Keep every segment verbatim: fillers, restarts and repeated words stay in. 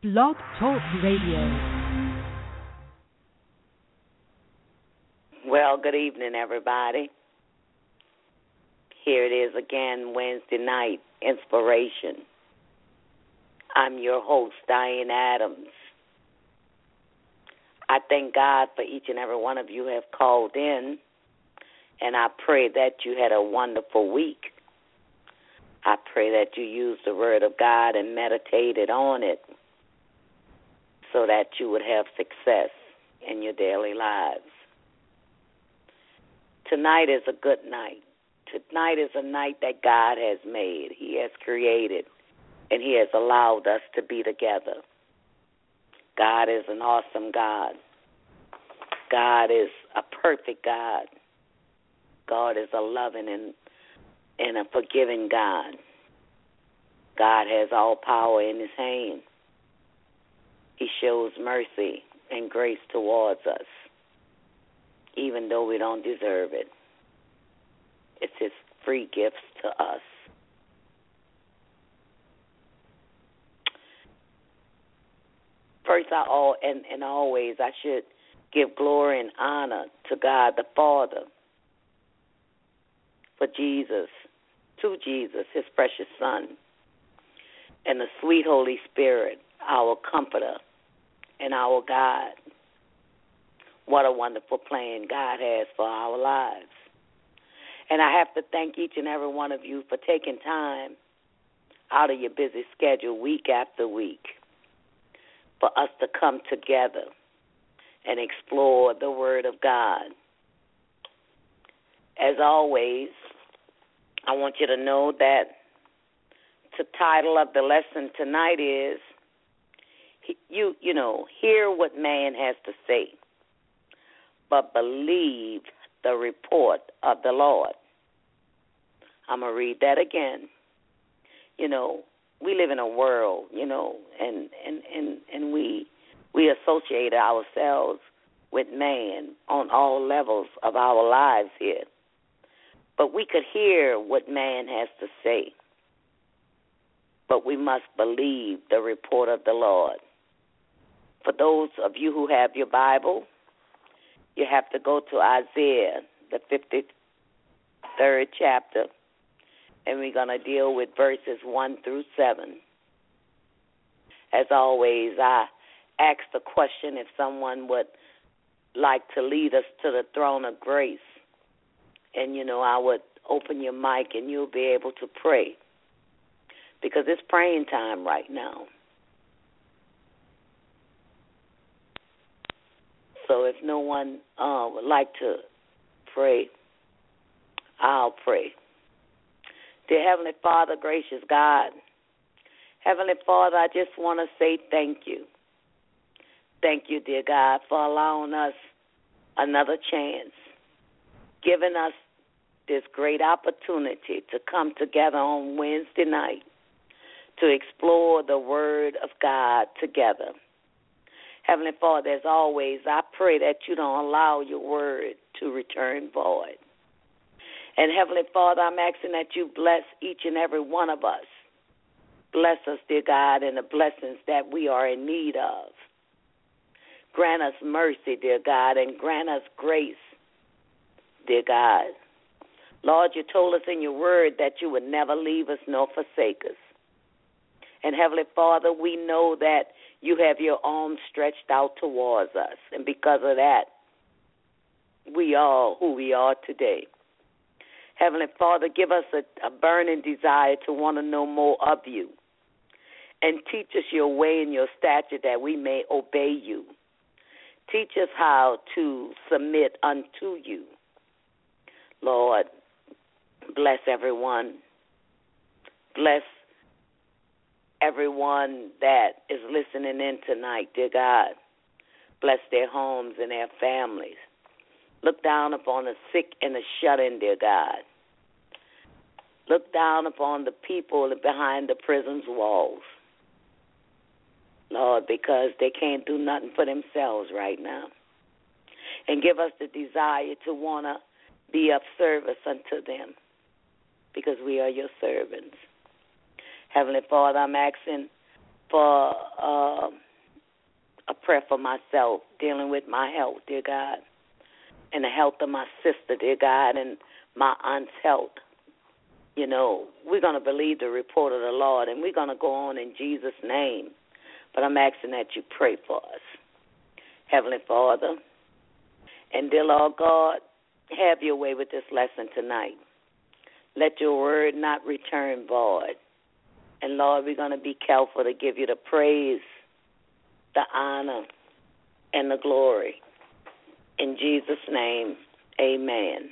Blog Talk Radio. Well, good evening, everybody. Here it is again, Wednesday night, Inspiration. I'm your host, Diane Adams. I thank God for each and every one of you who have called in, and I pray that you had a wonderful week. I pray that you used the Word of God and meditated on it so that you would have success in your daily lives. Tonight is a good night. Tonight is a night that God has made. He has created, and He has allowed us to be together. God is an awesome God. God is a perfect God. God is a loving and, and a forgiving God. God has all power in His hand. He shows mercy and grace towards us, even though we don't deserve it. It's His free gifts to us. First, I all and, and always I should give glory and honor to God the Father for Jesus, to Jesus, His precious Son, and the sweet Holy Spirit, our Comforter and our God. What a wonderful plan God has for our lives. And I have to thank each and every one of you for taking time out of your busy schedule week after week for us to come together and explore the Word of God. As always, I want you to know that the title of the lesson tonight is, you, you know, hear what man has to say, but believe the report of the Lord. I'm going to read that again. You know, we live in a world, you know, and, and, and, and we we associate ourselves with man on all levels of our lives here. But we could hear what man has to say. But we must believe the report of the Lord. For those of you who have your Bible, you have to go to Isaiah, the fifty-third chapter, and we're going to deal with verses one through seven. As always, I ask the question if someone would like to lead us to the throne of grace. And, you know, I would open your mic and you'll be able to pray, because it's praying time right now. So if no one uh, would like to pray, I'll pray. Dear Heavenly Father, gracious God, Heavenly Father, I just want to say thank you. Thank you, dear God, for allowing us another chance, giving us this great opportunity to come together on Wednesday night to explore the Word of God together. Heavenly Father, as always, I pray that you don't allow your word to return void. And Heavenly Father, I'm asking that you bless each and every one of us. Bless us, dear God, in the blessings that we are in need of. Grant us mercy, dear God, and grant us grace, dear God. Lord, you told us in your word that you would never leave us nor forsake us. And Heavenly Father, we know that you have your arms stretched out towards us. And because of that, we are who we are today. Heavenly Father, give us a, a burning desire to want to know more of you. And teach us your way and your statute that we may obey you. Teach us how to submit unto you. Lord, bless everyone. Bless everyone that is listening in tonight, dear God. Bless their homes and their families. Look down upon the sick and the shut-in, dear God. Look down upon the people behind the prison's walls, Lord, because they can't do nothing for themselves right now. And give us the desire to want to be of service unto them, because we are your servants. Heavenly Father, I'm asking for uh, prayer for myself, dealing with my health, dear God, and the health of my sister, dear God, and my aunt's health. You know, we're going to believe the report of the Lord, and we're going to go on in Jesus' name. But I'm asking that you pray for us. Heavenly Father, and dear Lord God, have your way with this lesson tonight. Let your word not return void. And, Lord, we're going to be careful to give you the praise, the honor, and the glory. In Jesus' name, amen.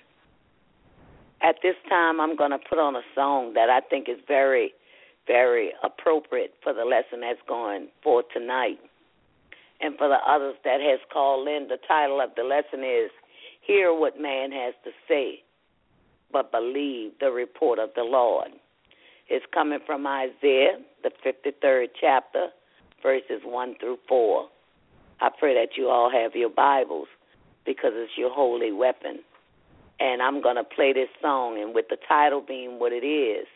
At this time, I'm going to put on a song that I think is very, very appropriate for the lesson that's going forth tonight. And for the others that has called in, the title of the lesson is, Hear What Man Has to Say, but Believe the Report of the Lord. It's coming from Isaiah, the fifty-third chapter, verses one through four. I pray that you all have your Bibles because it's your holy weapon. And I'm going to play this song, and with the title being what it is,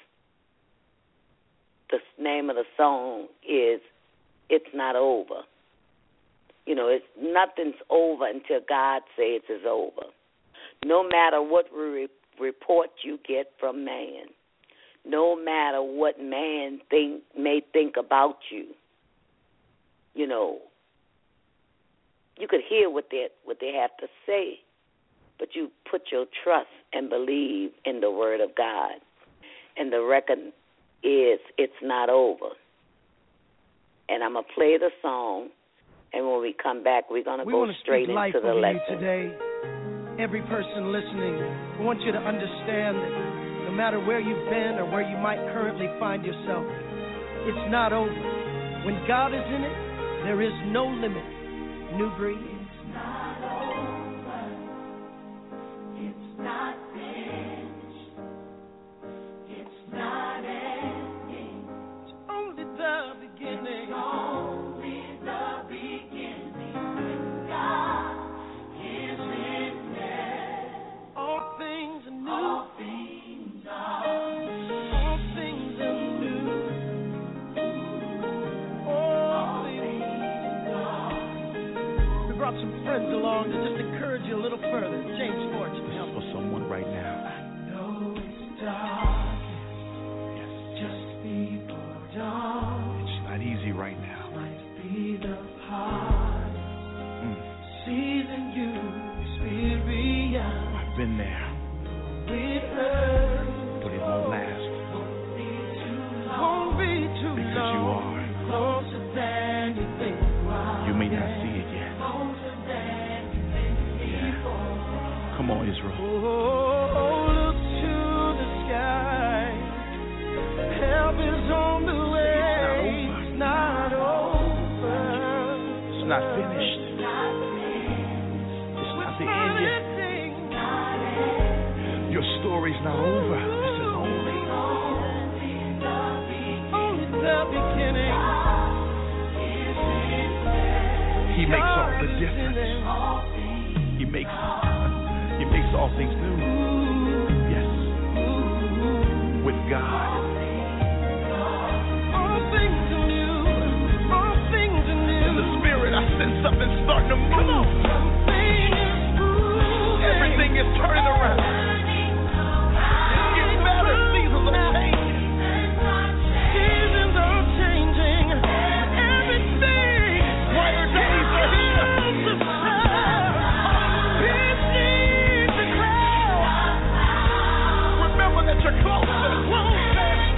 the name of the song is It's Not Over. You know, it's nothing's over until God says it's over. No matter what re- report you get from man, no matter what man think may think about you, you know, you could hear what they what they have to say, but you put your trust and believe in the Word of God, and the record is it's not over. And I'm gonna play the song. And when we come back, we're going to we go straight into life the over lesson. You today, every person listening, we want you to understand that no matter where you've been or where you might currently find yourself, it's not over. When God is in it, there is no limit. New breed. It's not over. It's not finished. It's not ending. It's only the beginning. It's only the beginning. When God is in there, all things are new. all things are All things are new. All things are. We brought some friends along to just encourage you a little further. James Fortune, help for someone right now. I know it's dark, Yes. just before dawn. It's not easy right now. Might be the hardest Mm. season you experience. I've been there, It hurts, but it won't last won't be too won't long. be too because you long. are. Closer than you think you are. You may not see it yet. Closer than you think before. Come on, Israel. Oh, look to the sky. Help is on the way. It's not over. It's not finished. Not finished, It's not the end yet. Anything. not ending. Your story's not over. This is only. Only the beginning. Only the beginning. Is in there. He makes all God the is in difference. it. All things He makes. He makes all things new. Yes. With God. All things are new. All things are new. In the spirit, I sense something starting to move. Something is moving. Everything is turning around. It's getting better. Seasons are changing. Seasons are changing. Everything. Brighter days are here. Clouds of cloud. Peace needs a cloud. Remember that you're closer. Closer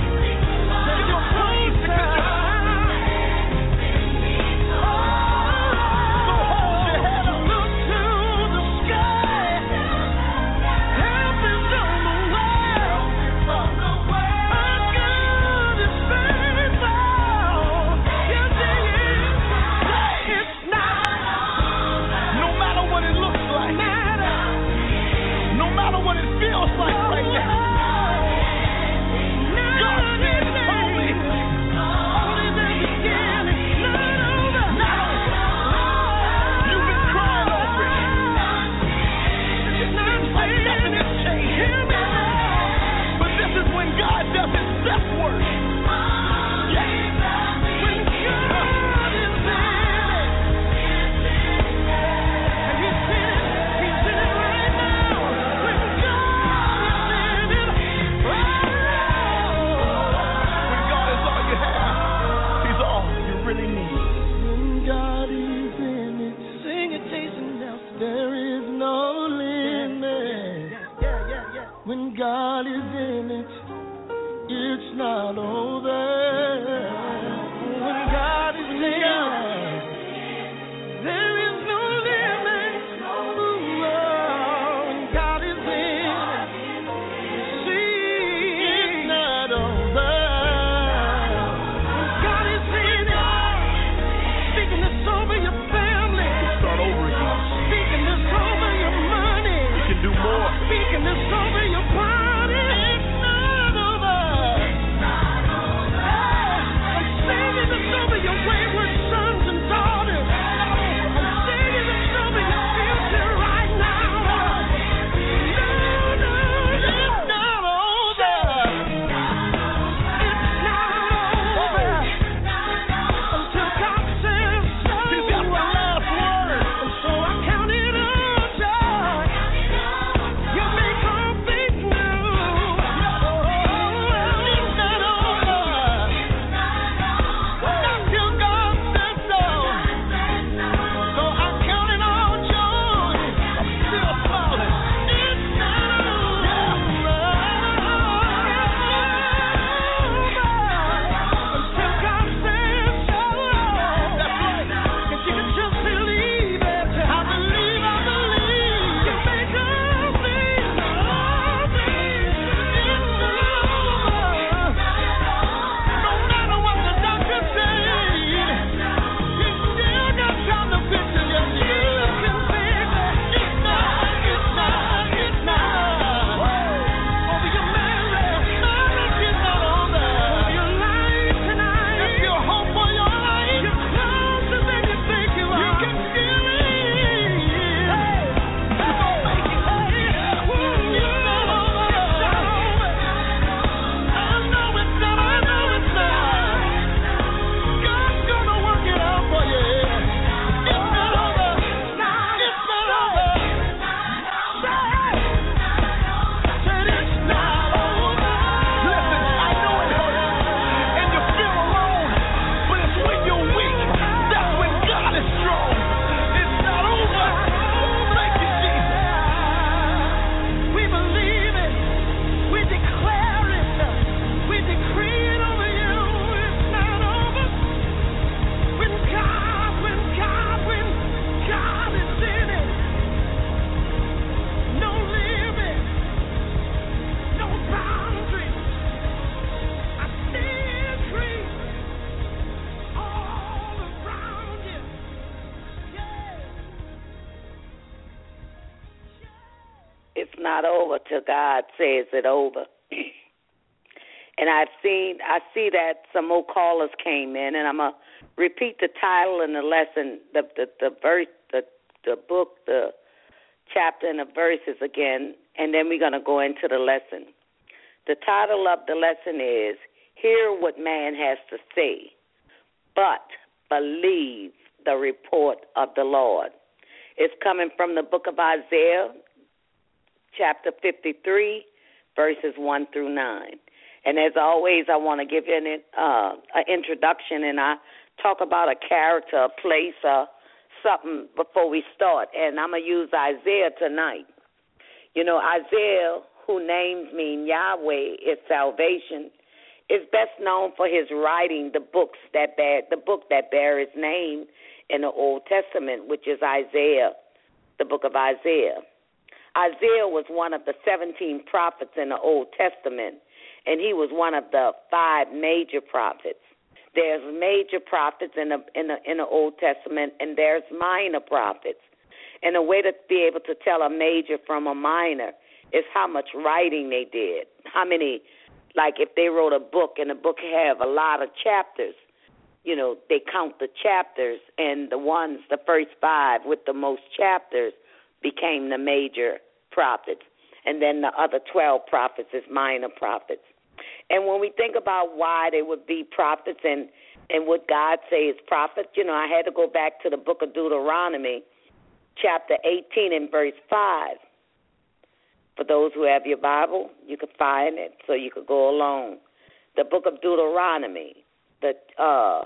God is in it, it's not over. When God is in it, there is no limit. Ooh, when God is in it, see, it's not over. When God is in it, speaking this over your family. Start over again. Speaking this over your money. You can do more. Speaking this over your body. It's not over. I'm singing this over your wayward sons and daughters. I'm singing this over your future right now. No, no, it's not over. It's not over. Until God says so. He's got the last word. And so I count it all joy. You make all things new. Oh, it's not over. Not till God says so. So I count it all joy. I'm still smiling. It's not over. Until God says so. That's right. If you can just believe it. I believe, I believe. You make all things, all things. It's not over. No matter what the doctor says, you still got time to fix it. You still can fix it. It's not, it's not, it's not. Over your marriage, marriage is not over. Over your life tonight, there's still hope for your life. You're closer than you think you are. You can feel it. You're gonna make it. It's not over. It's not over. I know it's not. I know it's not. God's gonna work it out for you. It's not over. It's not over. Said it's not over. Listen, I know it hurts, and you feel alone, but it's when you're weak, that's when God is strong. It's not over. Thank you, Jesus. We believe it. We declare it. We decree it over you. It's not over. When God, when God, when God is in it, no limit, no boundaries. I stand free all around you. Yeah. It's not over till God says it over. And I've seen, I see that some more callers came in, and I'm gonna repeat the title and the lesson, the the, the verse, the the book, the chapter, and the verses again, and then we're gonna go into the lesson. The title of the lesson is "Hear What Man Has to Say, But Believe the Report of the Lord." It's coming from the book of Isaiah, chapter fifty-three, verses one through nine. And as always, I want to give you an uh, an introduction, and I talk about a character, a place, or something before we start. And I'm going to use Isaiah tonight. You know, Isaiah, who names mean Yahweh is salvation, is best known for his writing the books that bear the book that bear his name in the Old Testament, which is Isaiah, the book of Isaiah. Isaiah was one of the seventeen prophets in the Old Testament, and he was one of the five major prophets. There's major prophets in the in the in the Old Testament, and there's minor prophets. And the way to be able to tell a major from a minor is how much writing they did. How many, like if they wrote a book and the book have a lot of chapters, you know, they count the chapters, and the ones, the first five with the most chapters became the major prophets. And then the other twelve prophets is minor prophets. And when we think about why they would be prophets and, and what God says prophets, you know, I had to go back to the book of Deuteronomy, chapter eighteen and verse five. For those who have your Bible, you could find it so you could go along. The book of Deuteronomy, the uh,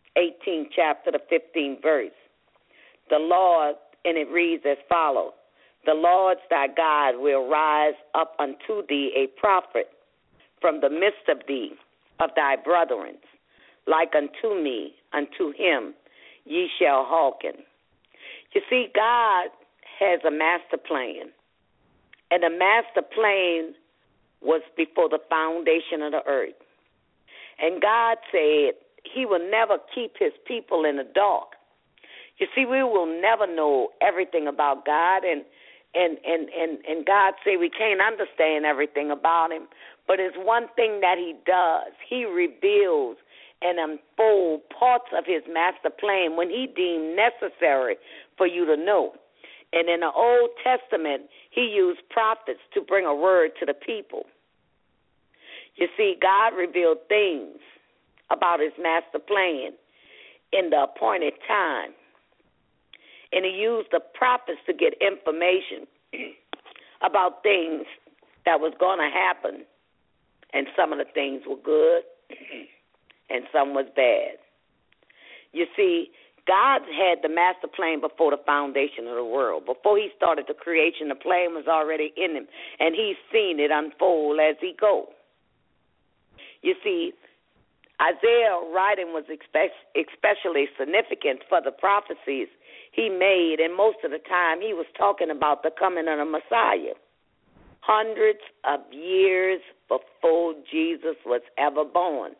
eighteenth chapter, the fifteenth verse. The Lord, and it reads as follows: The Lord thy God will rise up unto thee a prophet from the midst of thee, of thy brethren, like unto me, unto him ye shall hearken. You see, God has a master plan, and the master plan was before the foundation of the earth. And God said he will never keep his people in the dark. You see, we will never know everything about God, and and, and, and, and God said we can't understand everything about him, but it's one thing that he does. He reveals and unfolds parts of his master plan when he deemed necessary for you to know. And in the Old Testament, he used prophets to bring a word to the people. You see, God revealed things about his master plan in the appointed time. And he used the prophets to get information about things that was going to happen. And some of the things were good and some was bad. You see, God had the master plan before the foundation of the world. Before he started the creation, the plan was already in him, and he's seen it unfold as he goes. You see, Isaiah writing was especially significant for the prophecies he made, and most of the time he was talking about the coming of the Messiah, hundreds of years before Jesus was ever born.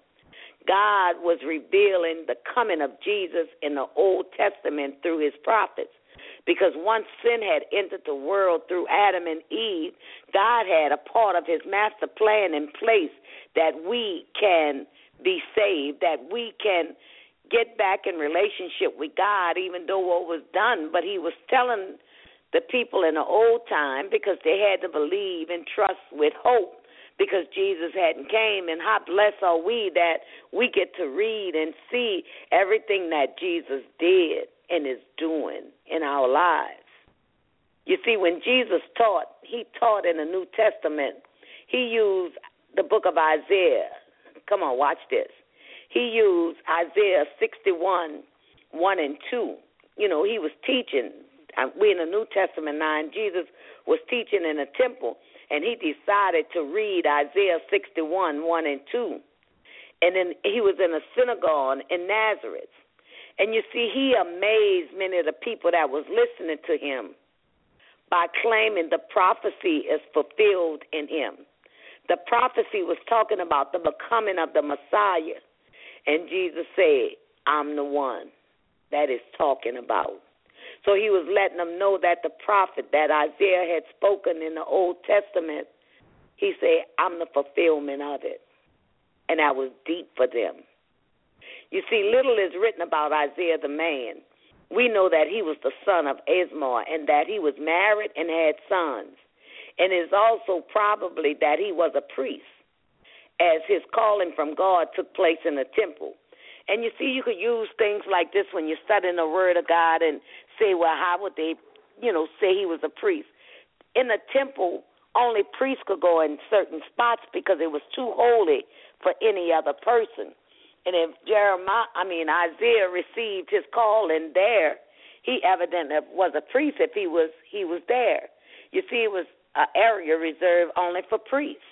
God was revealing the coming of Jesus in the Old Testament through his prophets, because once sin had entered the world through Adam and Eve, God had a part of his master plan in place that we can be saved, that we can get back in relationship with God, even though what was done. But he was telling the people in the old time, because they had to believe and trust with hope, because Jesus hadn't came. And how blessed are we that we get to read and see everything that Jesus did and is doing in our lives. You see, when Jesus taught, he taught in the New Testament. He used the book of Isaiah. Come on, watch this. He used Isaiah sixty-one, one and two. You know, he was teaching. We in the New Testament now, and Jesus was teaching in a temple, and he decided to read Isaiah sixty-one, one and two. And then he was in a synagogue in Nazareth. And you see, he amazed many of the people that was listening to him by claiming the prophecy is fulfilled in him. The prophecy was talking about the becoming of the Messiah. And Jesus said, I'm the one that is talking about. So he was letting them know that the prophet that Isaiah had spoken in the Old Testament, he said, I'm the fulfillment of it. And that was deep for them. You see, little is written about Isaiah the man. We know that he was the son of Esmar and that he was married and had sons. And it is also probably that he was a priest, as his calling from God took place in the temple. And you see, you could use things like this when you're studying the Word of God and say, well, how would they, you know, say he was a priest? In the temple, only priests could go in certain spots because it was too holy for any other person. And if Jeremiah, I mean, Isaiah received his calling there, he evidently was a priest if he was he was there. You see, it was an area reserved only for priests.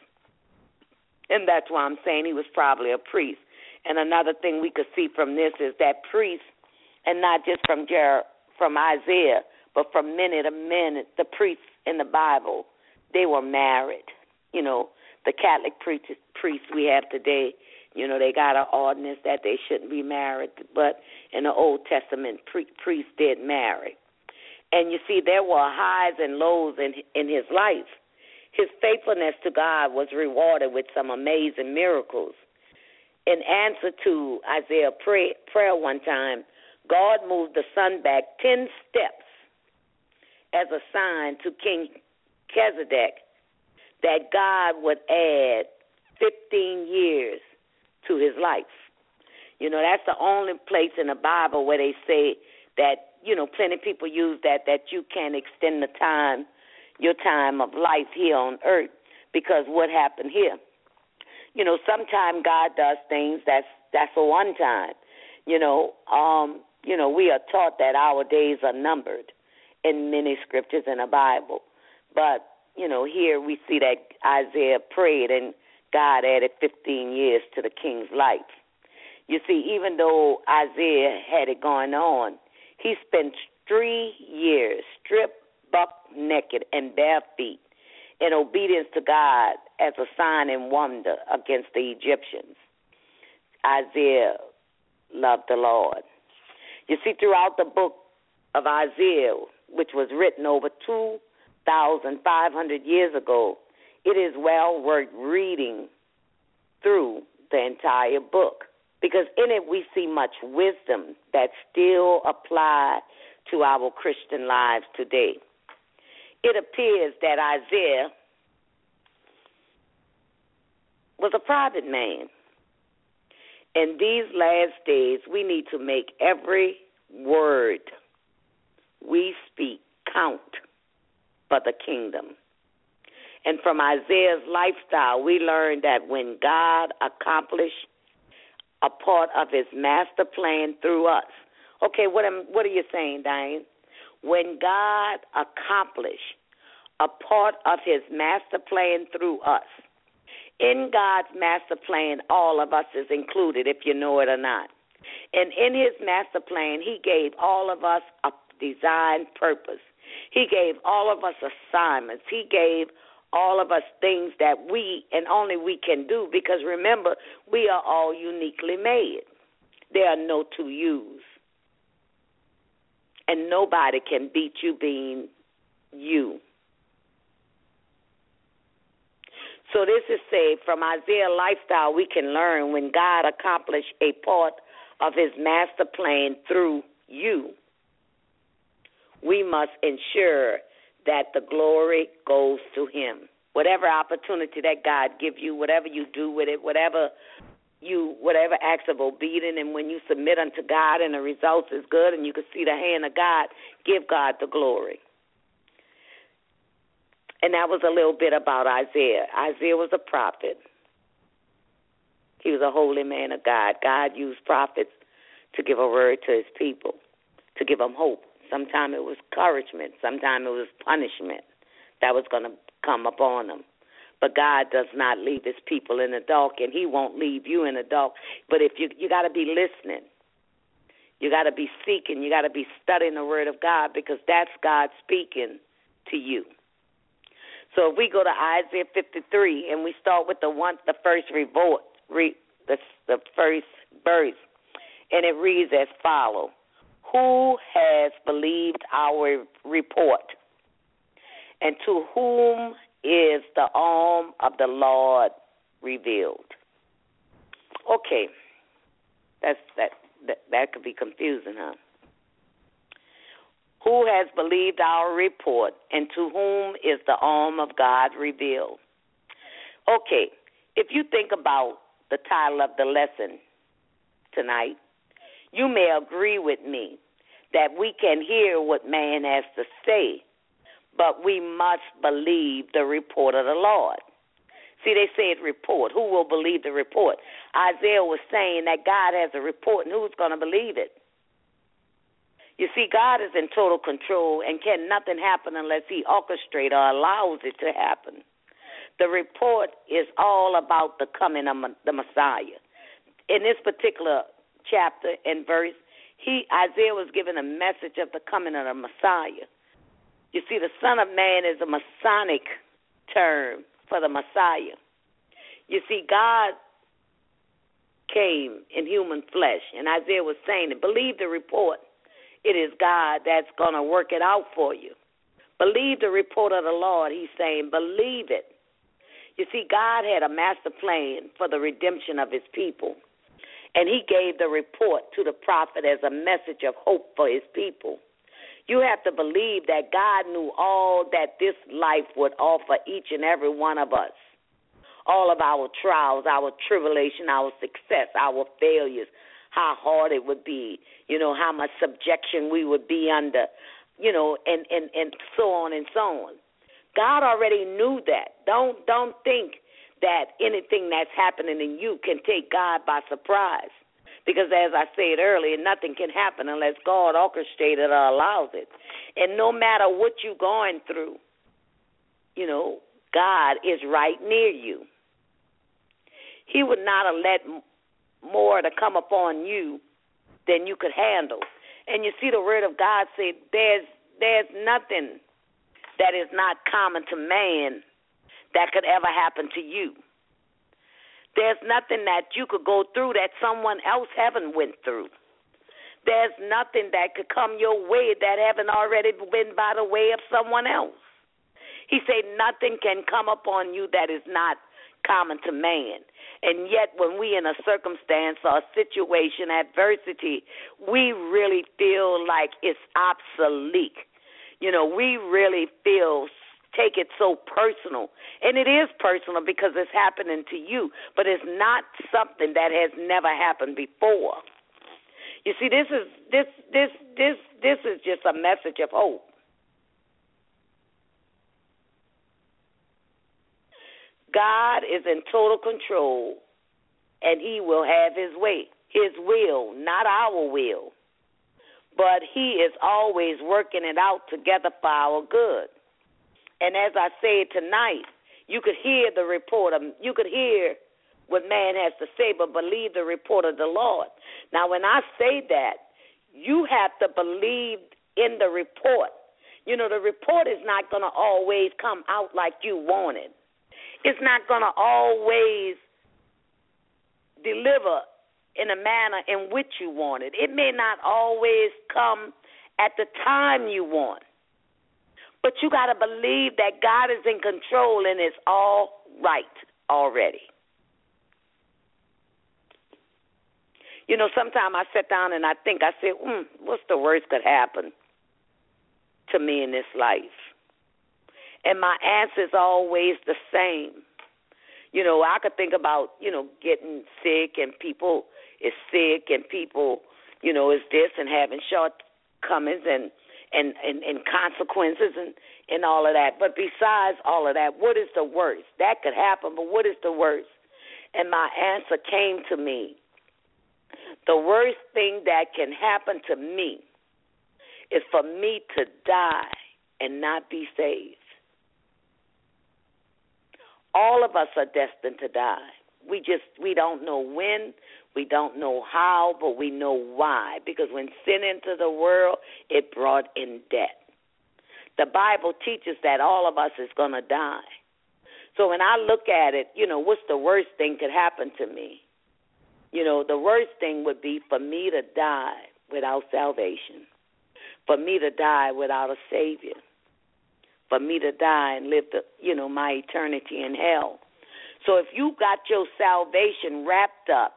And that's why I'm saying he was probably a priest. And another thing we could see from this is that priests, and not just from Jer- from Isaiah, but from many of the men, the priests in the Bible, they were married. You know, the Catholic priests, priests we have today, you know, they got an ordinance that they shouldn't be married. But in the Old Testament, pre- priests did marry. And you see, there were highs and lows in in his life. His faithfulness to God was rewarded with some amazing miracles. In answer to Isaiah's pray, prayer one time, God moved the sun back ten steps as a sign to King Melchizedek that God would add fifteen years to his life. You know, that's the only place in the Bible where they say that, you know, plenty of people use that, that you can extend the time, your time of life here on earth, because what happened here? You know, sometimes God does things that's that's for one time. You know, um, you know, we are taught that our days are numbered, in many scriptures in the Bible. But, you know, here we see that Isaiah prayed and God added fifteen years to the king's life. You see, even though Isaiah had it going on, he spent three years stripped, buck naked, and bare feet in obedience to God as a sign and wonder against the Egyptians. Isaiah loved the Lord. You see, throughout the book of Isaiah, which was written over two thousand five hundred years ago, it is well worth reading through the entire book, because in it we see much wisdom that still applies to our Christian lives today. It appears that Isaiah was a private man. In these last days, we need to make every word we speak count for the kingdom. And from Isaiah's lifestyle, we learn that when God accomplished a part of his master plan through us. Okay, what am, what are you saying, Diane? When God accomplished a part of his master plan through us. In God's master plan, all of us is included, if you know it or not. And in his master plan, he gave all of us a designed purpose. He gave all of us assignments. He gave all of us things that we and only we can do, because remember, we are all uniquely made. There are no two yous. And nobody can beat you being you. So this is said from Isaiah's lifestyle, we can learn when God accomplished a part of his master plan through you, we must ensure that the glory goes to him. Whatever opportunity that God give you, whatever you do with it, whatever you, whatever acts of obedience, and when you submit unto God and the results is good and you can see the hand of God, give God the glory. And that was a little bit about Isaiah. Isaiah was a prophet. He was a holy man of God. God used prophets to give a word to his people, to give them hope. Sometimes it was encouragement. Sometimes it was punishment that was going to come upon them. But God does not leave his people in the dark, and he won't leave you in the dark. But if you you got to be listening. You got to be seeking. You got to be studying the word of God, because that's God speaking to you. So if we go to Isaiah fifty-three and we start with the one, the first revolt, re, the, the first verse, and it reads as follows: Who has believed our report, and to whom is the arm of the Lord revealed? Okay, that's that. That, that could be confusing, huh? Who has believed our report, and to whom is the arm of God revealed? Okay, if you think about the title of the lesson tonight, you may agree with me that we can hear what man has to say, but we must believe the report of the Lord. See, they said report. Who will believe the report? Isaiah was saying that God has a report, and who's going to believe it? You see, God is in total control, and can nothing happen unless he orchestrates or allows it to happen. The report is all about the coming of the Messiah. In this particular chapter and verse, he Isaiah was given a message of the coming of the Messiah. You see, the Son of Man is a Masonic term for the Messiah. You see, God came in human flesh, and Isaiah was saying, believe the report. It is God that's going to work it out for you. Believe the report of the Lord, he's saying, believe it. You see, God had a master plan for the redemption of his people, and he gave the report to the prophet as a message of hope for his people. You have to believe that God knew all that this life would offer each and every one of us. All of our trials, our tribulation, our success, our failures, how hard it would be, you know, how much subjection we would be under, you know, and, and, and so on and so on. God already knew that. Don't don't think that anything that's happening in you can take God by surprise. Because as I said earlier, nothing can happen unless God orchestrates it or allows it. And no matter what you're going through, you know, God is right near you. He would not have let more to come upon you than you could handle. And you see the word of God say there's there's nothing that is not common to man that could ever happen to you. There's nothing that you could go through that someone else haven't went through. There's nothing that could come your way that haven't already been by the way of someone else. He said nothing can come upon you that is not common to man. And yet when we in a circumstance or a situation, adversity, we really feel like it's obsolete. You know, we really feel, take it so personal. And it is personal because it's happening to you, but it's not something that has never happened before. You see, this is this this this this is just a message of hope. God is in total control, and he will have his way, his will, not our will. But he is always working it out together for our good. And as I said tonight, you could hear the report of, you could hear what man has to say, but believe the report of the Lord. Now, when I say that, you have to believe in the report. You know, the report is not going to always come out like you want it. It's not going to always deliver in a manner in which you want it. It may not always come at the time you want. But you got to believe that God is in control and it's all right already. You know, sometimes I sit down and I think, I say, mm, what's the worst could happen to me in this life? And my answer is always the same. You know, I could think about, you know, getting sick and people is sick and people, you know, is this and having shortcomings and, and, and, and consequences and, and all of that. But besides all of that, what is the worst? That could happen, but what is the worst? And my answer came to me. The worst thing that can happen to me is for me to die and not be saved. All of us are destined to die. We just, we don't know when, we don't know how, but we know why. Because when sin entered the world, it brought in death. The Bible teaches that all of us is going to die. So when I look at it, you know, what's the worst thing could happen to me? You know, the worst thing would be for me to die without salvation, for me to die without a Savior, for me to die and live, the, you know, my eternity in hell. So if you got your salvation wrapped up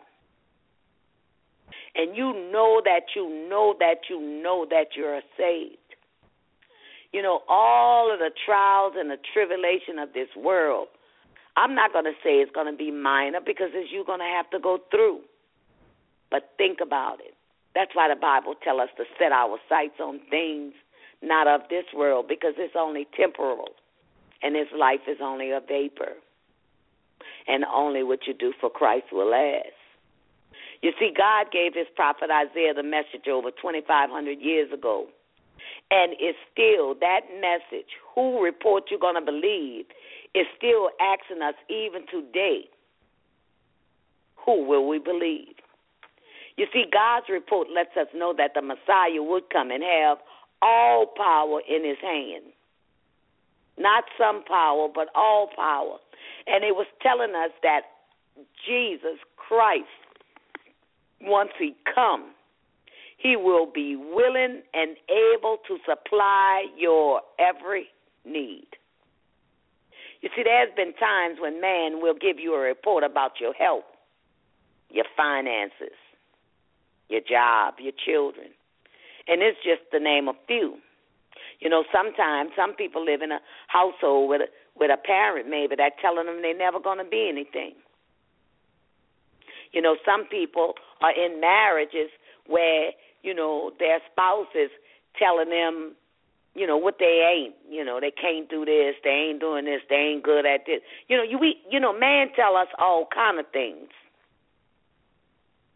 and you know that you know that you know that you're saved, you know, all of the trials and the tribulation of this world, I'm not going to say it's going to be minor because it's you're going to have to go through. But think about it. That's why the Bible tells us to set our sights on things not of this world, because it's only temporal and this life is only a vapor. And only what you do for Christ will last. You see, God gave his prophet Isaiah the message over twenty-five hundred years ago. And it's still that message, who report you're going to believe, is still asking us even today, who will we believe? You see, God's report lets us know that the Messiah would come and have all power in his hand. Not some power, but all power. And it was telling us that Jesus Christ, once he comes, he will be willing and able to supply your every need. You see, there's been times when man will give you a report about your health, your finances, your job, your children. And it's just to name a few. You know, sometimes some people live in a household with a, with a parent maybe that's telling them they're never going to be anything. You know, some people are in marriages where, you know, their spouse is telling them, you know, what they ain't. You know, they can't do this, they ain't doing this, they ain't good at this. You know, you we, you know, man tell us all kind of things.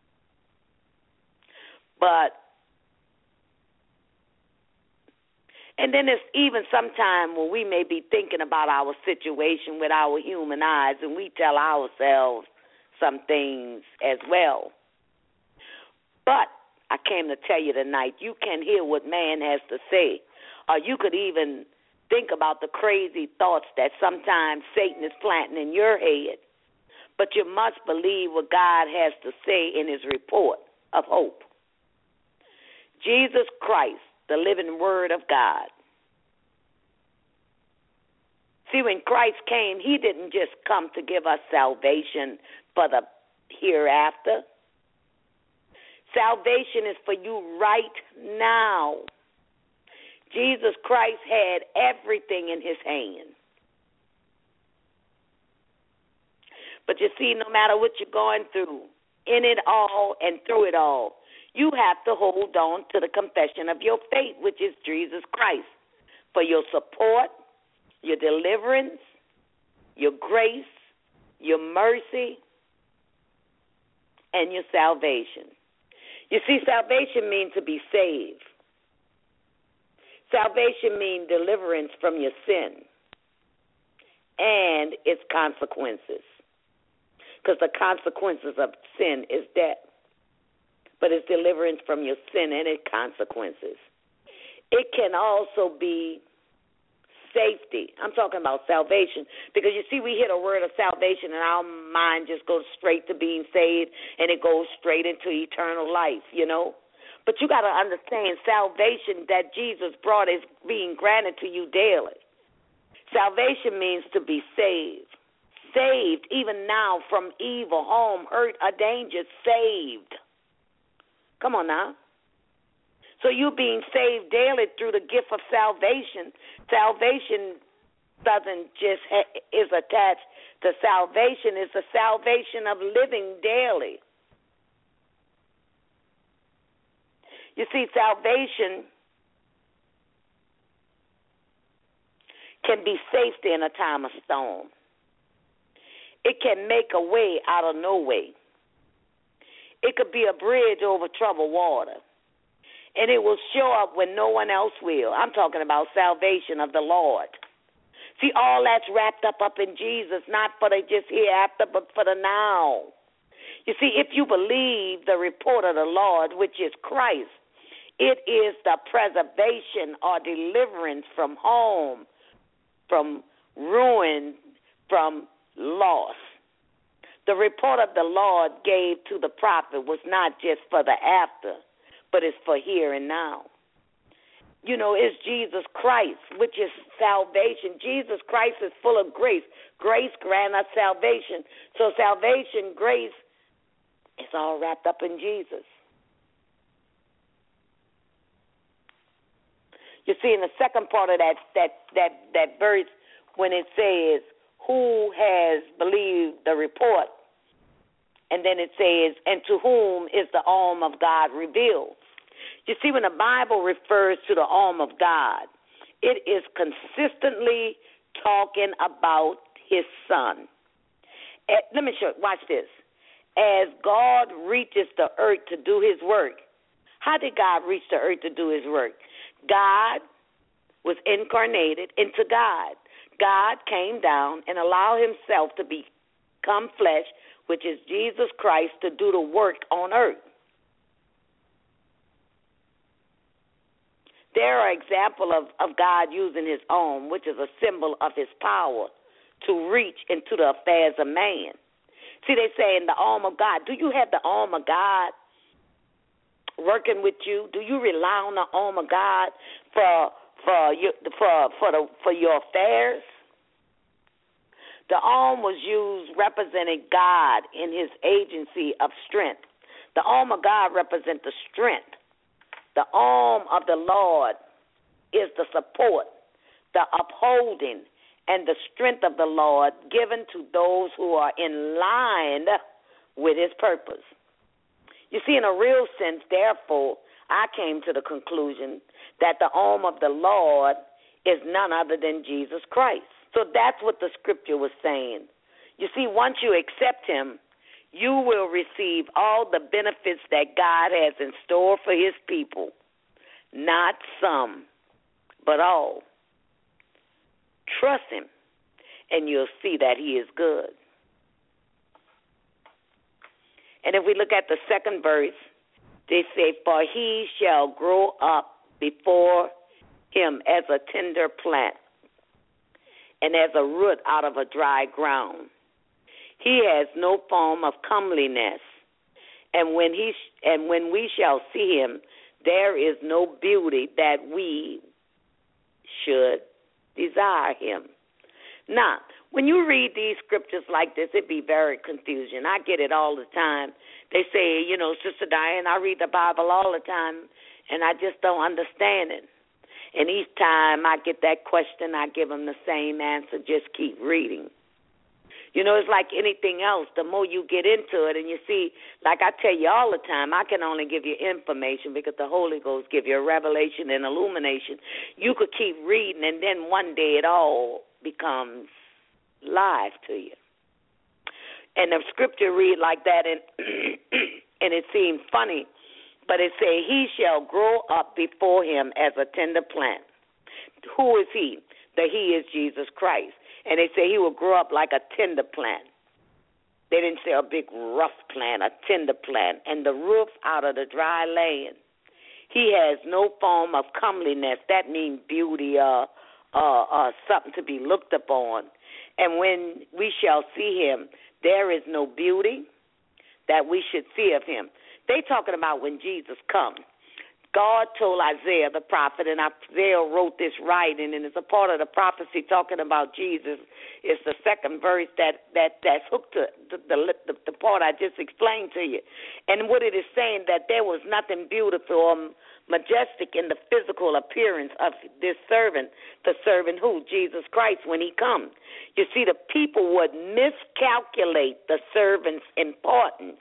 But And then there's even sometime when we may be thinking about our situation with our human eyes, and we tell ourselves some things as well. But I came to tell you tonight, you can hear what man has to say, or you could even think about the crazy thoughts that sometimes Satan is planting in your head. But you must believe what God has to say in his report of hope. Jesus Christ, the living word of God. See, when Christ came, he didn't just come to give us salvation for the hereafter. Salvation is for you right now. Jesus Christ had everything in his hand. But you see, no matter what you're going through, in it all and through it all, you have to hold on to the confession of your faith, which is Jesus Christ, for your support, your deliverance, your grace, your mercy, and your salvation. You see, salvation means to be saved. Salvation means deliverance from your sin and its consequences, because the consequences of sin is death. But it's deliverance from your sin and its consequences. It can also be safety. I'm talking about salvation, because you see, we hear the word of salvation and our mind just goes straight to being saved, and it goes straight into eternal life, you know. But you got to understand, salvation that Jesus brought is being granted to you daily. Salvation means to be saved. Saved even now from evil, harm, hurt, or danger. Saved. Come on now. So you being saved daily through the gift of salvation. Salvation doesn't just ha- is attached to salvation. It's the salvation of living daily. You see, salvation can be safety in a time of storm. It can make a way out of no way. It could be a bridge over troubled water. And it will show up when no one else will. I'm talking about salvation of the Lord. See, all that's wrapped up up in Jesus, not for the just hereafter, but for the now. You see, if you believe the report of the Lord, which is Christ, it is the preservation or deliverance from harm, from ruin, from loss. The report of the Lord gave to the prophet was not just for the after, but it's for here and now. You know, it's Jesus Christ, which is salvation. Jesus Christ is full of grace. Grace grants us salvation. So salvation, grace, it's all wrapped up in Jesus. You see, in the second part of that that that, that verse, when it says, who has believed the report? And then it says, and to whom is the arm of God revealed? You see, when the Bible refers to the arm of God, it is consistently talking about his son. Let me show you. Watch this. As God reaches the earth to do his work, how did God reach the earth to do his work? God was incarnated into God. God came down and allowed himself to become flesh, which is Jesus Christ, to do the work on earth. There are examples of, of God using his arm, which is a symbol of his power to reach into the affairs of man. See, they say in the arm of God. Do you have the arm of God working with you? Do you rely on the arm of God for for your for for the for your affairs? The arm was used representing God in his agency of strength. The arm of God represents the strength. The arm of the Lord is the support, the upholding, and the strength of the Lord given to those who are in line with his purpose. You see, in a real sense, therefore, I came to the conclusion that the arm of the Lord is none other than Jesus Christ. So that's what the scripture was saying. You see, once you accept him, you will receive all the benefits that God has in store for his people. Not some, but all. Trust him, and you'll see that he is good. And if we look at the second verse, they say, for he shall grow up before him as a tender plant and as a root out of a dry ground. He has no form of comeliness, and when he sh- and when we shall see him, there is no beauty that we should desire him. Now, when you read these scriptures like this, it be very confusing. I get it all the time. They say, you know, Sister Diane, I read the Bible all the time, and I just don't understand it. And each time I get that question, I give them the same answer, just keep reading. You know, it's like anything else. The more you get into it, and you see, like I tell you all the time, I can only give you information because the Holy Ghost give you a revelation and illumination. You could keep reading, and then one day it all becomes live to you. And the scripture read like that, and and it seems funny, but it say, he shall grow up before him as a tender plant. Who is he? The he is Jesus Christ. And they say he will grow up like a tender plant. They didn't say a big rough plant, a tender plant. And the roof out of the dry land. He has no form of comeliness. That means beauty or uh, uh, uh, something to be looked upon. And when we shall see him, there is no beauty that we should see of him. They talking about when Jesus comes. God told Isaiah the prophet, and Isaiah wrote this writing, and it's a part of the prophecy talking about Jesus. It's the second verse that, that that's hooked to the, the, the, the part I just explained to you. And what it is saying, that there was nothing beautiful or majestic in the physical appearance of this servant, the servant who? Jesus Christ, when he comes. You see, the people would miscalculate the servant's importance.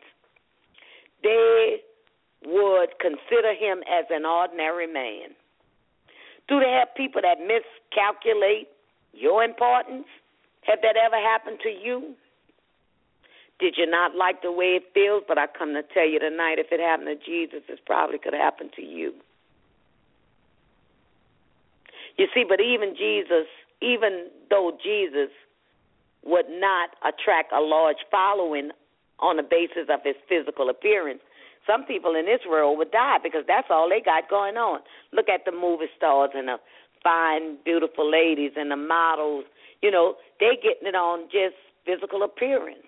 They would consider him as an ordinary man. Do they have people that miscalculate your importance? Have that ever happened to you? Did you not like the way it feels? But I come to tell you tonight, if it happened to Jesus, it probably could happen to you. You see, but even Jesus, even though Jesus would not attract a large following on the basis of his physical appearance, some people in this world would die because that's all they got going on. Look at the movie stars and the fine, beautiful ladies and the models. You know, they getting it on just physical appearance.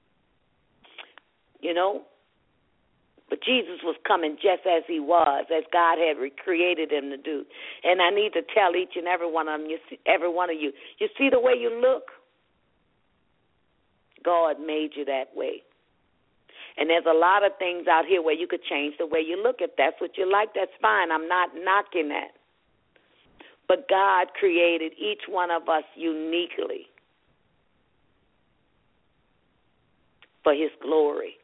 You know? But Jesus was coming just as he was, as God had recreated him to do. And I need to tell each and every one of them, you see, every one of you, you see the way you look? God made you that way. And there's a lot of things out here where you could change the way you look. If that's what you like, that's fine. I'm not knocking that. But God created each one of us uniquely for his glory.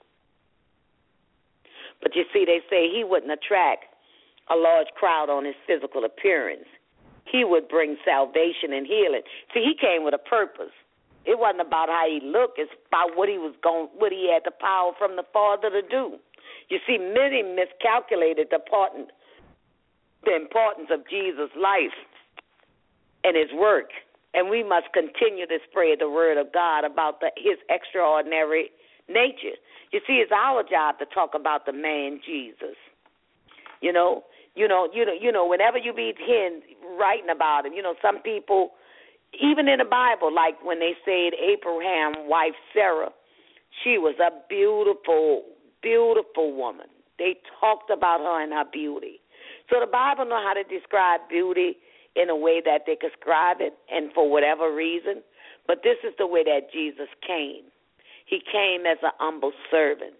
But you see, they say he wouldn't attract a large crowd on his physical appearance. He would bring salvation and healing. See, he came with a purpose. It wasn't about how he looked. It's about what he was going, what he had the power from the Father to do. You see, many miscalculated the important, the importance of Jesus' life and his work. And we must continue to spread the word of God about the, his extraordinary nature. You see, it's our job to talk about the man Jesus. You know, you know, you know, you know. Whenever you be hearing writing about him, you know, some people. Even in the Bible, like when they said Abraham's wife Sarah, she was a beautiful, beautiful woman. They talked about her and her beauty. So the Bible knows how to describe beauty in a way that they could describe it, and for whatever reason. But this is the way that Jesus came. He came as an humble servant.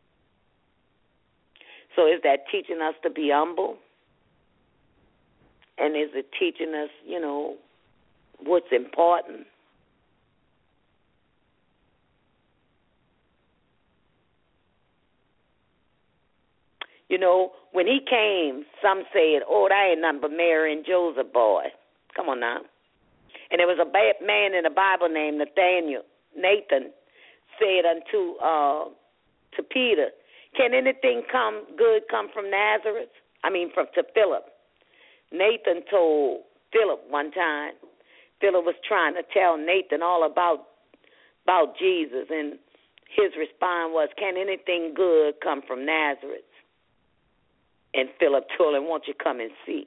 So is that teaching us to be humble? And is it teaching us, you know, what's important? You know, when he came, some said, oh, that ain't nothing but Mary and Joseph boy. Come on now. And there was a bad man in the Bible named Nathaniel, Nathan, said unto uh, to Peter, can anything come good come from Nazareth? I mean, from to Philip. Nathan told Philip one time. Philip was trying to tell Nathan all about about Jesus, and his response was, "Can anything good come from Nazareth?" And Philip told him, "Won't you come and see?"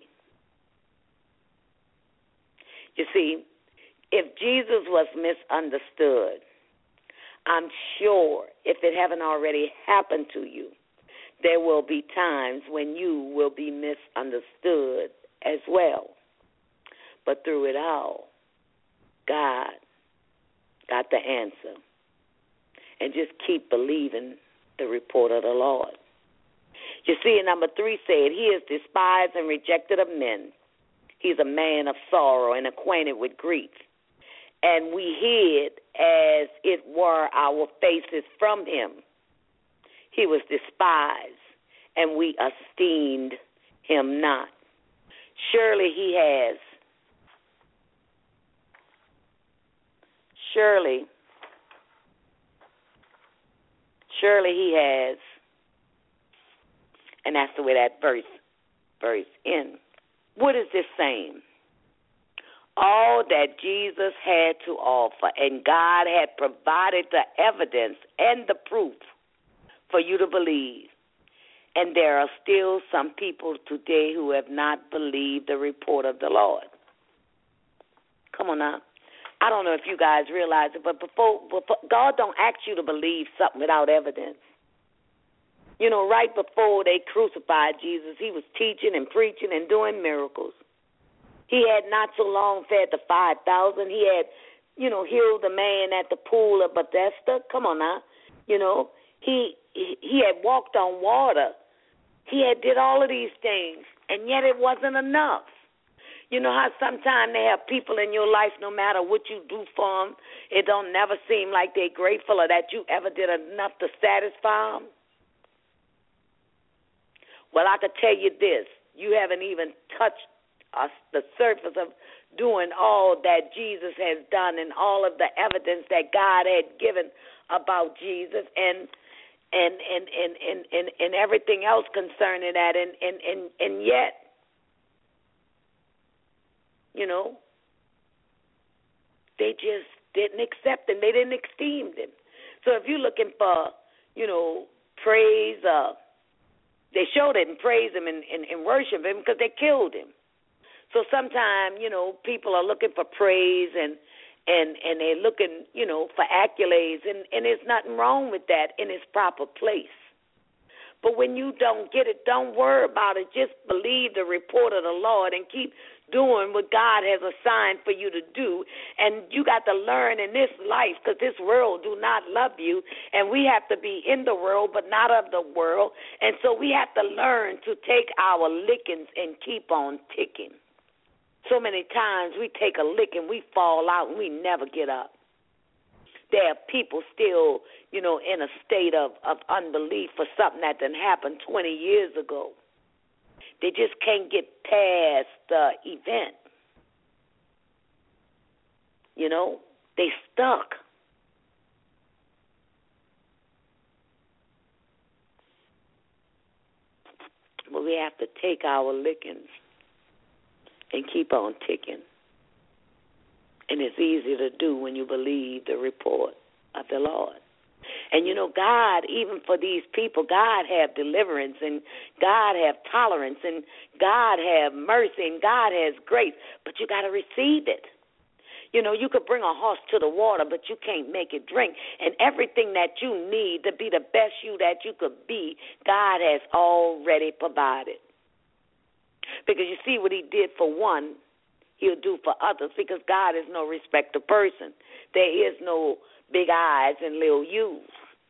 You see, if Jesus was misunderstood, I'm sure if it haven't already happened to you, there will be times when you will be misunderstood as well. But through it all, God got the answer. And just keep believing the report of the Lord. You see, number three said, he is despised and rejected of men. He's a man of sorrow and acquainted with grief. And we hid, as it were, our faces from him. He was despised, and we esteemed him not. Surely he has, surely, surely he has, and that's the way that verse, verse ends. What is this saying? All that Jesus had to offer, and God had provided the evidence and the proof for you to believe. And there are still some people today who have not believed the report of the Lord. Come on now. I don't know if you guys realize it, but before, before God don't ask you to believe something without evidence. You know, right before they crucified Jesus, he was teaching and preaching and doing miracles. He had not so long fed the five thousand. He had, you know, healed the man at the pool of Bethesda. Come on now. You know, he he had walked on water. He had did all of these things, and yet it wasn't enough. You know how sometimes they have people in your life, no matter what you do for them, it don't never seem like they're grateful or that you ever did enough to satisfy them? Well, I could tell you this. You haven't even touched us, the surface of doing all that Jesus has done and all of the evidence that God had given about Jesus and and and and, and, and, and everything else concerning that. And, and, and, and yet, you know, they just didn't accept him. They didn't esteem him. So if you're looking for, you know, praise, uh, they showed it and praised him and, and, and worship him because they killed him. So sometimes, you know, people are looking for praise and and, and they're looking, you know, for accolades, and, and there's nothing wrong with that in its proper place. But when you don't get it, don't worry about it. Just believe the report of the Lord and keep doing what God has assigned for you to do. And you got to learn in this life, because this world do not love you, and we have to be in the world but not of the world. And so we have to learn to take our lickings and keep on ticking. So many times we take a lick and we fall out and we never get up. There are people still, you know, in a state of, of unbelief for something that didn't happen twenty years ago. They just can't get past the event. You know, they stuck. But we have to take our lickings and keep on ticking. And it's easy to do when you believe the report of the Lord. And, you know, God, even for these people, God have deliverance, and God have tolerance, and God have mercy, and God has grace. But you got to receive it. You know, you could bring a horse to the water, but you can't make it drink. And everything that you need to be the best you that you could be, God has already provided. Because you see what he did for one, he'll do for others, because God is no respecter of person. There is no big eyes and little U's.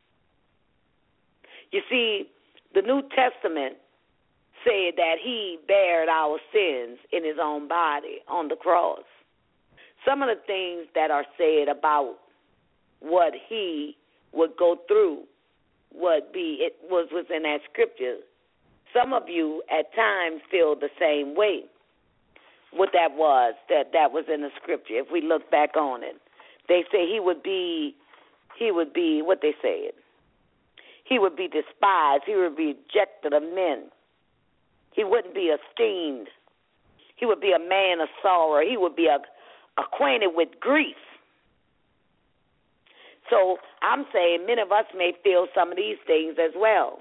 You see, the New Testament said that he bared our sins in his own body on the cross. Some of the things that are said about what he would go through would be, it was within that scripture. Some of you at times feel the same way. What that was, that, that was in the scripture, if we look back on it. They say he would be, he would be, what they said, he would be despised, he would be rejected of men. He wouldn't be esteemed. He He would be a man of sorrow. He would be a, acquainted with grief. So I'm saying many of us may feel some of these things as well.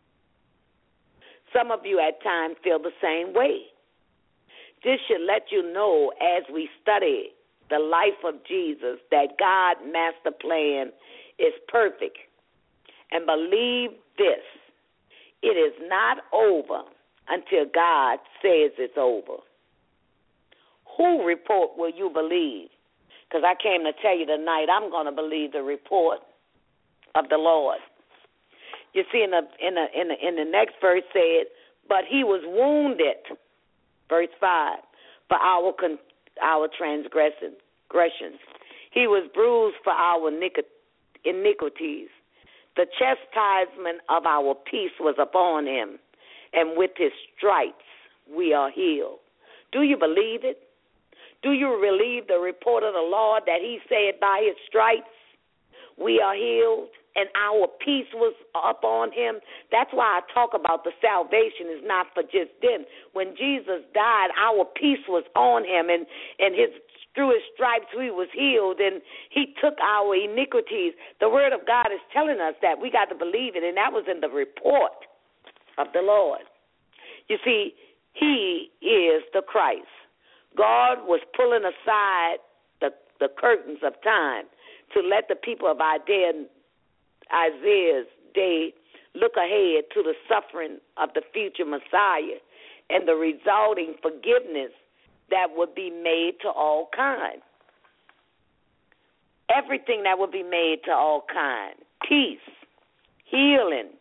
Some of you at times feel the same way. This should let you know as we study the life of Jesus that God's master plan is perfect. And believe this, it is not over until God says it's over. Who report will you believe? Because I came to tell you tonight I'm going to believe the report of the Lord. You see, in the in the in the, in the next verse said, but he was wounded, verse five, for our con, our transgressions. He was bruised for our iniquities. The chastisement of our peace was upon him, and with his stripes we are healed. Do you believe it? Do you believe the report of the Lord that he said by his stripes we are healed and our peace was upon him? That's why I talk about the salvation is not for just them. When Jesus died, our peace was on him, and, and his through his stripes we was healed, and he took our iniquities. The word of God is telling us that we got to believe it, and that was in the report of the Lord. You see, he is the Christ. God was pulling aside the, the curtains of time to let the people of Isaiah, Isaiah's day look ahead to the suffering of the future Messiah and the resulting forgiveness that would be made to all kind. Everything that would be made to all kind. Peace, healing,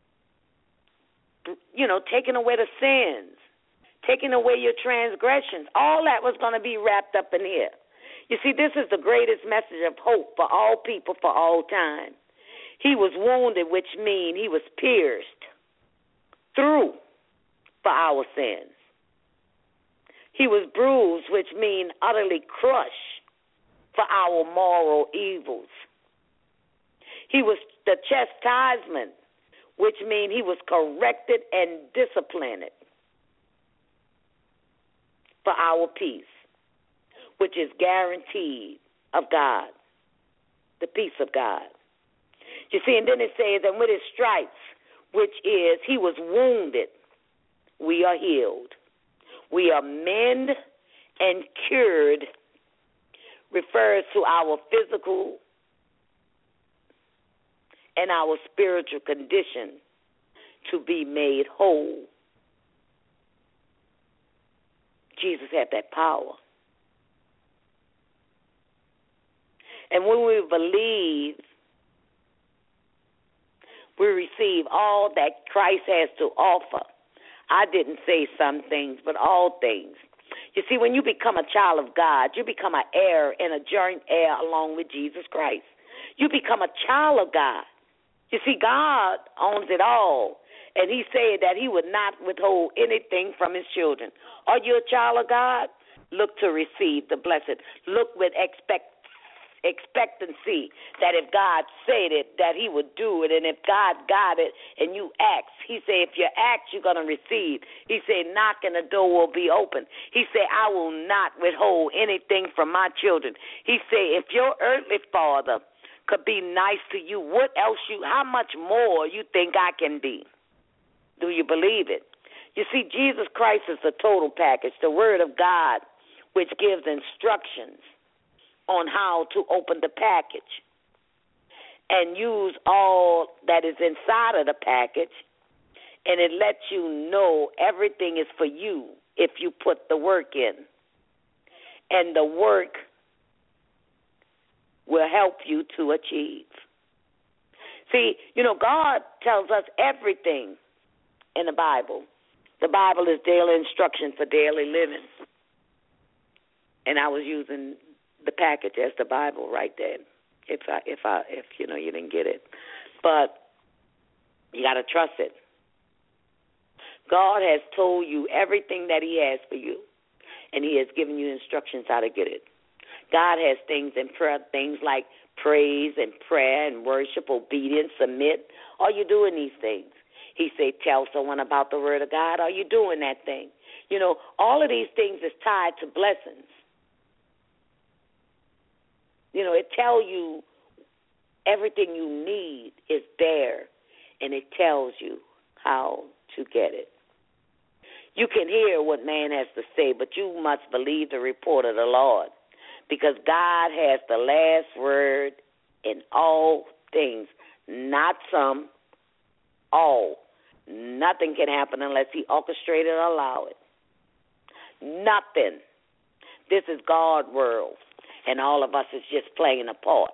you know, taking away the sins, taking away your transgressions. All that was going to be wrapped up in here. You see, this is the greatest message of hope for all people for all time. He was wounded, which means he was pierced through for our sins. He was bruised, which means utterly crushed for our moral evils. He was the chastisement, which means he was corrected and disciplined for our peace, which is guaranteed of God, the peace of God. You see, and then it says, and with his stripes, which is he was wounded, we are healed. We are mended and cured, refers to our physical and our spiritual condition to be made whole. Jesus had that power. And when we believe, we receive all that Christ has to offer. I didn't say some things, but all things. You see, when you become a child of God, you become an heir and a joint heir along with Jesus Christ. You become a child of God. You see, God owns it all, and he said that he would not withhold anything from his children. Are you a child of God? Look to receive the blessed. Look with expect. expectancy that if God said it, that he would do it. And if God got it and you ask, he said, if you ask, you're going to receive. He said, knock and the door will be open. He said, I will not withhold anything from my children. He said, if your earthly father could be nice to you, what else you, how much more you think I can be? Do you believe it? You see, Jesus Christ is the total package, the word of God, which gives instructions on how to open the package and use all that is inside of the package, and it lets you know everything is for you if you put the work in. And the work will help you to achieve. See, you know, God tells us everything in the Bible. The Bible is daily instruction for daily living. And I was using the package as the Bible right there. If I, if I, if you know you didn't get it, but you got to trust it. God has told you everything that He has for you, and He has given you instructions how to get it. God has things in prayer, things like praise and prayer and worship, obedience, submit. Are you doing these things? He said, tell someone about the Word of God. Are you doing that thing? You know, all of these things is tied to blessings. You know, it tells you everything you need is there, and it tells you how to get it. You can hear what man has to say, but you must believe the report of the Lord, because God has the last word in all things, not some, all. Nothing can happen unless he orchestrated or allow it. Nothing. This is God's world, and all of us is just playing a part.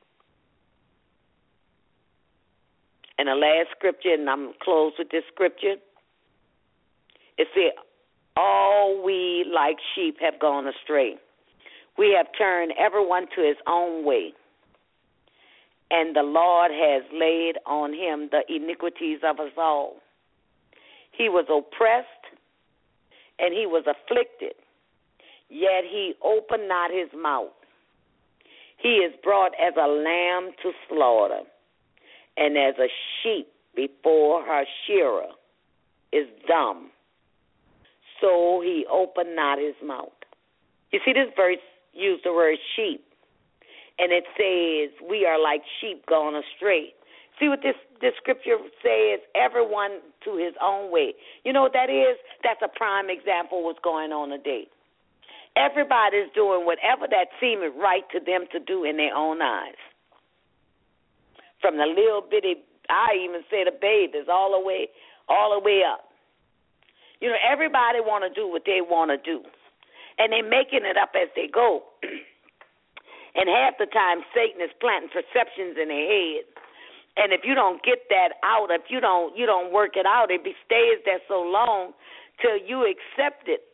And the last scripture, and I'm close with this scripture, it said, all we like sheep have gone astray. We have turned everyone to his own way, and the Lord has laid on him the iniquities of us all. He was oppressed, and he was afflicted, yet he opened not his mouth. He is brought as a lamb to slaughter, and as a sheep before her shearer is dumb, so he opened not his mouth. You see, this verse used the word sheep, and it says we are like sheep gone astray. See what this, this scripture says? Everyone to his own way. You know what that is? That's a prime example of what's going on today. Everybody's doing whatever that seemeth right to them to do in their own eyes. From the little bitty, I even say the babies, all the way, all the way up. You know, everybody want to do what they want to do, and they're making it up as they go. And half the time, Satan is planting perceptions in their head. And if you don't get that out, if you don't, you don't work it out, it be, stays there so long till you accept it,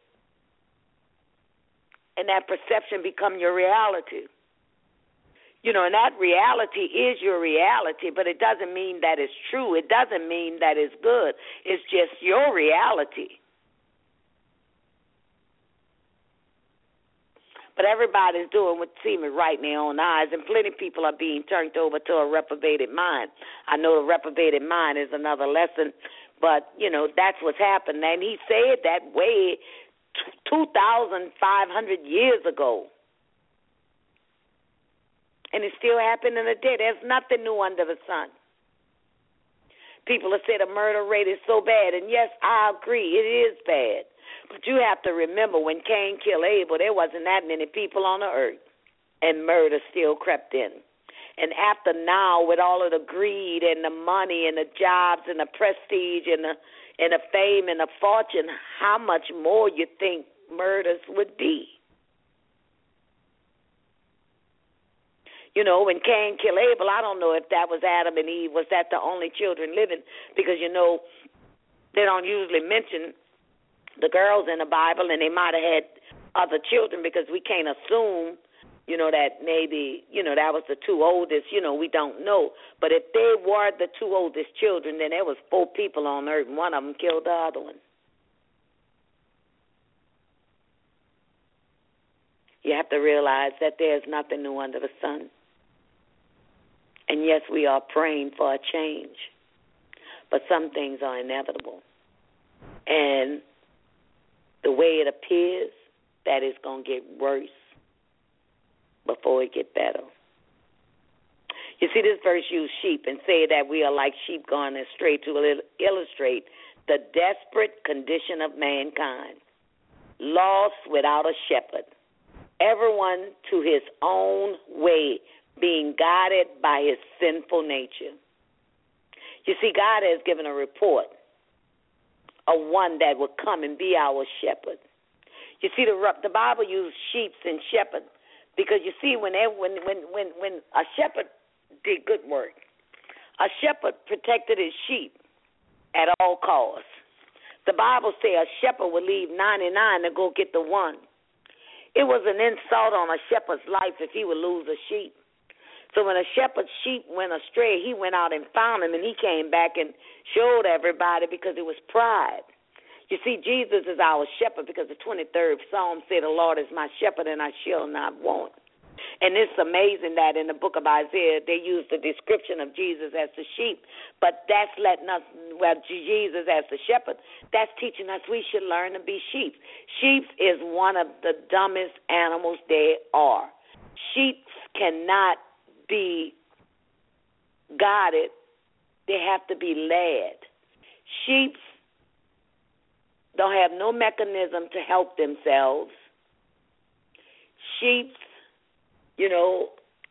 and that perception become your reality. You know, and that reality is your reality, but it doesn't mean that it's true. It doesn't mean that it's good. It's just your reality. But everybody's doing what seems right in their own eyes, and plenty of people are being turned over to a reprobated mind. I know the reprobated mind is another lesson, but, you know, that's what's happened. And he said that way two thousand five hundred years ago. And it's still happening today. There's nothing new under the sun. People have said the murder rate is so bad, and yes, I agree, it is bad. But you have to remember, when Cain killed Abel, there wasn't that many people on the earth, and murder still crept in. And after now, with all of the greed and the money and the jobs and the prestige and the and the fame and the fortune, how much more you think murders would be? You know, when Cain killed Abel, I don't know if that was Adam and Eve. Was that the only children living? Because, you know, they don't usually mention the girls in the Bible, and they might have had other children, because we can't assume, you know, that maybe, you know, that was the two oldest. You know, we don't know. But if they were the two oldest children, then there was four people on earth, and one of them killed the other one. You have to realize that there's nothing new under the sun. And yes, we are praying for a change, but some things are inevitable. And the way it appears, that it's going to get worse before it get better. You see, this verse used sheep and say that we are like sheep gone astray to illustrate the desperate condition of mankind, lost without a shepherd, everyone to his own way, being guided by his sinful nature. You see, God has given a report of one that will come and be our shepherd. You see, the the Bible used sheep and shepherd because, you see, when they, when when when when a shepherd did good work, a shepherd protected his sheep at all costs. The Bible says a shepherd would leave ninety-nine to go get the one. It was an insult on a shepherd's life if he would lose a sheep. So when a shepherd's sheep went astray, he went out and found him, and he came back and showed everybody, because it was pride. You see, Jesus is our shepherd, because the twenty-third Psalm said, the Lord is my shepherd, and I shall not want. And it's amazing that in the book of Isaiah, they use the description of Jesus as the sheep, but that's letting us, well, Jesus as the shepherd, that's teaching us we should learn to be sheep. Sheep is one of the dumbest animals there are. Sheep cannot be guided. They have to be led. Sheep don't have no mechanism to help themselves. Sheep, you know,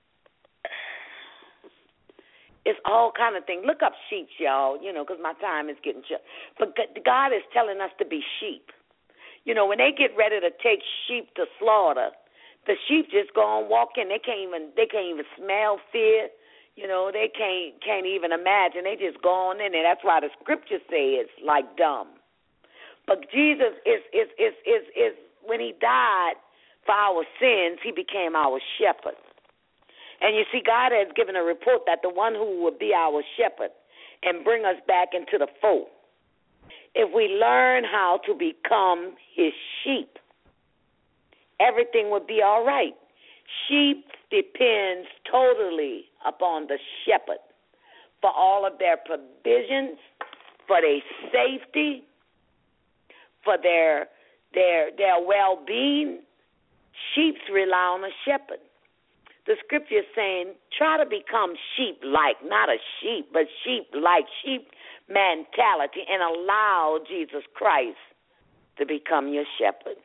it's all kind of things. Look up sheep, y'all, you know, because my time is getting short. But God is telling us to be sheep. You know, when they get ready to take sheep to slaughter, the sheep just go and walk in. They can't even they can't even smell fear. You know, they can't can't even imagine. They just go on in there. That's why the scripture says like dumb. But Jesus is is is is is when he died for our sins, he became our shepherd. And you see, God has given a report that the one who will be our shepherd and bring us back into the fold, if we learn how to become his sheep, everything will be all right. Sheep depends totally upon the shepherd for all of their provisions, for their safety, for their their their well-being. Sheep rely on a shepherd. The scripture is saying, try to become sheep-like, not a sheep, but sheep-like, sheep mentality, and allow Jesus Christ to become your shepherd.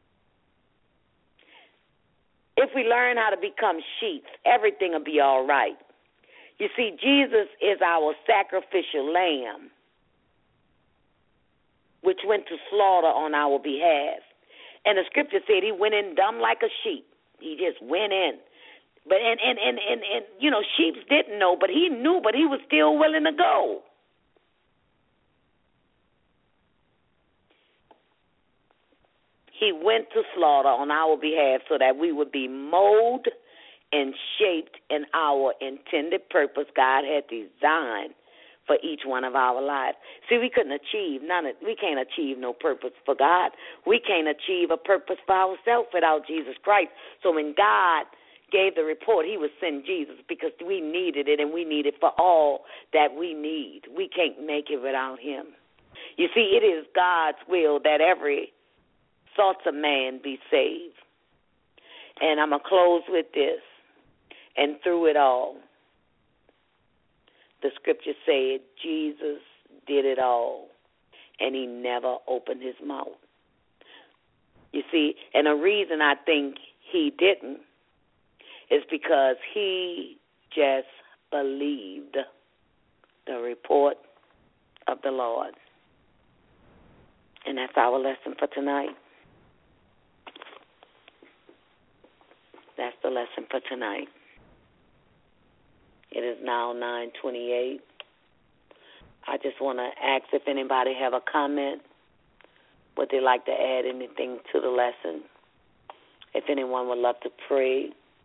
If we learn how to become sheep, everything will be all right. You see, Jesus is our sacrificial lamb, which went to slaughter on our behalf. And the scripture said he went in dumb like a sheep. He just went in. But and, and, and, and, and you know, sheep didn't know, but he knew, but he was still willing to go. He went to slaughter on our behalf so that we would be molded and shaped in our intended purpose God had designed for each one of our lives. See, we couldn't achieve none of, we can't achieve no purpose for God. We can't achieve a purpose for ourselves without Jesus Christ. So when God gave the report, he would send Jesus because we needed it, and we need it for all that we need. We can't make it without him. You see, it is God's will that every thoughts of man be saved. And I'm going to close with this. And through it all, the scripture said Jesus did it all, and he never opened his mouth. You see, and the reason I think he didn't is because he just believed the report of the Lord. And that's our lesson for tonight. That's the lesson for tonight. It is now nine twenty-eight. I just want to ask if anybody have a comment. Would they like to add anything to the lesson? If anyone would love to pray.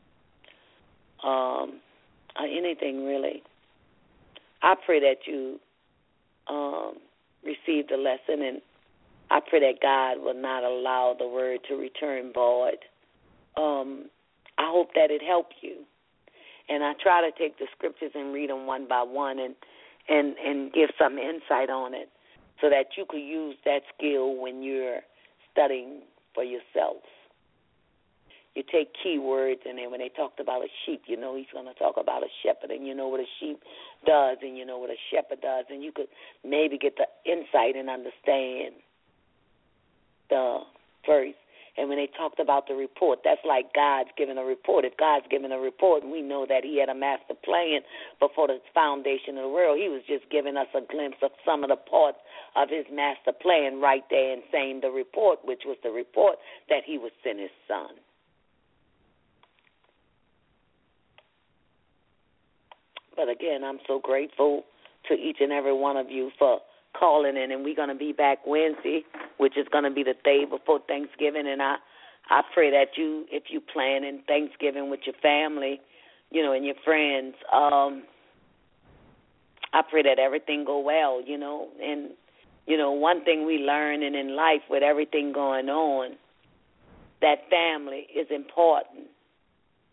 Um, or anything really. I pray that you um, receive the lesson, and I pray that God will not allow the word to return void. Um, I hope that it helped you. And I try to take the scriptures and read them one by one and, and, and give some insight on it so that you could use that skill when you're studying for yourself. You take key words, and then when they talked about a sheep, you know he's going to talk about a shepherd, and you know what a sheep does, and you know what a shepherd does, and you could maybe get the insight and understand the verse. And when they talked about the report, that's like God's giving a report. If God's giving a report, and we know that he had a master plan before the foundation of the world, he was just giving us a glimpse of some of the parts of his master plan right there and saying the report, which was the report that he would send his son. But again, I'm so grateful to each and every one of you for calling in, and we're going to be back Wednesday, which is going to be the day before Thanksgiving. And I, I pray that you, if you plan in Thanksgiving with your family, you know, and your friends, um, I pray that everything go well, you know. And, you know, one thing we learn and in life with everything going on, that family is important.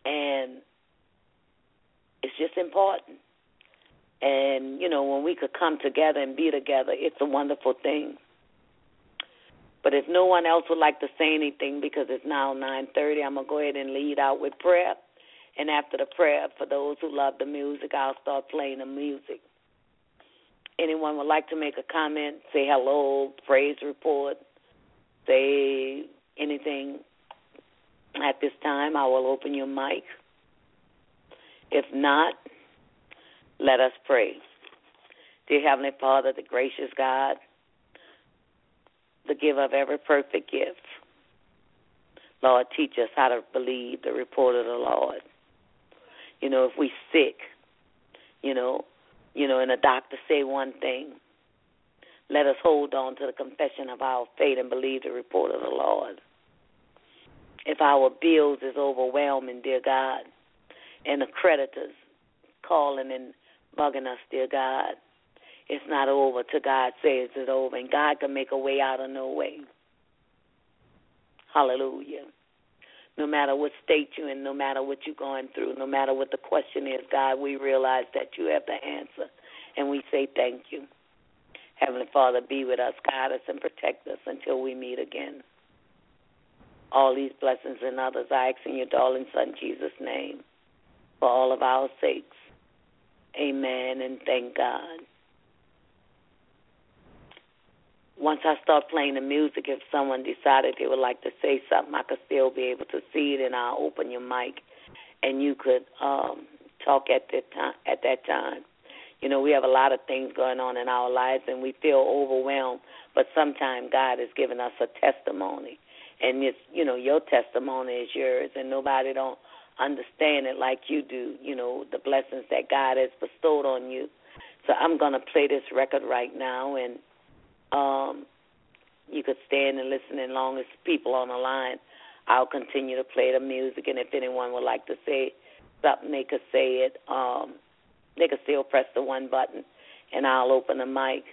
And it's just important. And, you know, when we could come together and be together, it's a wonderful thing. But if no one else would like to say anything, because it's now nine thirty, I'm going to go ahead and lead out with prayer. And after the prayer, for those who love the music, I'll start playing the music. Anyone would like to make a comment, say hello, praise report, say anything at this time, I will open your mic. If not, let us pray. Dear Heavenly Father, the gracious God, the giver of every perfect gift, Lord, teach us how to believe the report of the Lord. You know, if we sick, you know, you know, and the doctor say one thing, let us hold on to the confession of our faith and believe the report of the Lord. If our bills is overwhelming, dear God, and the creditors calling and bugging us, dear God, it's not over till God says it's over, and God can make a way out of no way. Hallelujah. No matter what state you're in, no matter what you're going through, no matter what the question is, God, we realize that you have the answer, and we say thank you. Heavenly Father, be with us, guide us, and protect us until we meet again. All these blessings and others I ask in your darling Son, Jesus' name, for all of our sakes. Amen, and thank God. Once I start playing the music, if someone decided they would like to say something, I could still be able to see it, and I'll open your mic, and you could um, talk at that time. At that time, you know, we have a lot of things going on in our lives, and we feel overwhelmed. But sometimes God has given us a testimony, and it's, you know, your testimony is yours, and nobody don't understand it like you do. You know, the blessings that God has bestowed on you. So I'm gonna play this record right now, and Um, you could stand and listen as long as people on the line. I'll continue to play the music, and if anyone would like to say something, they could say it. Um, they could still press the one button, and I'll open the mic.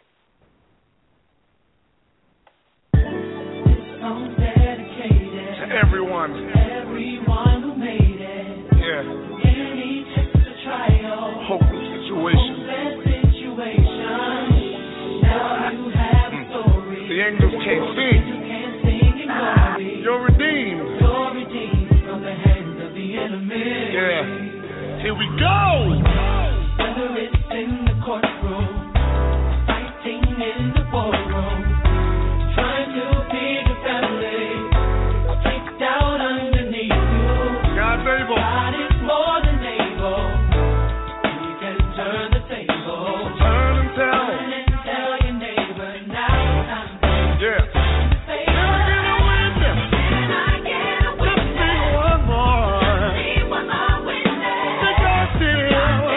Song dedicated To everyone. everyone who made it. Yeah. Any test or trial, Hopeless situation. hopeless situation. Now you have a story. The angels can't You sing. can't sing in glory. You're redeemed. You're redeemed from the hands of the enemy. Yeah. Here we go. Whether it's in the courtroom, fighting in the ballroom, trying to feed your family, kicked out underneath you. God's able. God is more than able. He can turn the table. Turn and tell. Turn and tell your neighbor now it's time to Yeah. say, Can I get a witness? can I get a Let's witness? see one more. See one more witness. That God still.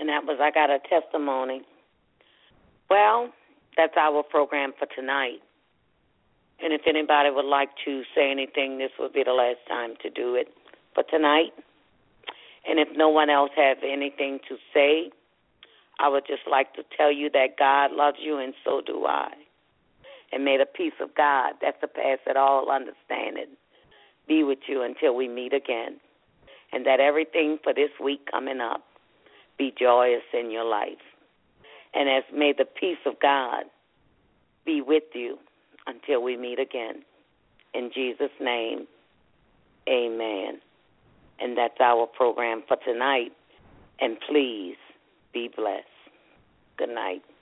And that was, I got a testimony. Well, that's our program for tonight. And if anybody would like to say anything, this would be the last time to do it for tonight. And if no one else has anything to say, I would just like to tell you that God loves you and so do I. And may the peace of God that surpasses all understanding be with you until we meet again. And that everything for this week coming up be joyous in your life. And as may the peace of God be with you until we meet again. In Jesus' name, amen. And that's our program for tonight. And please be blessed. Good night.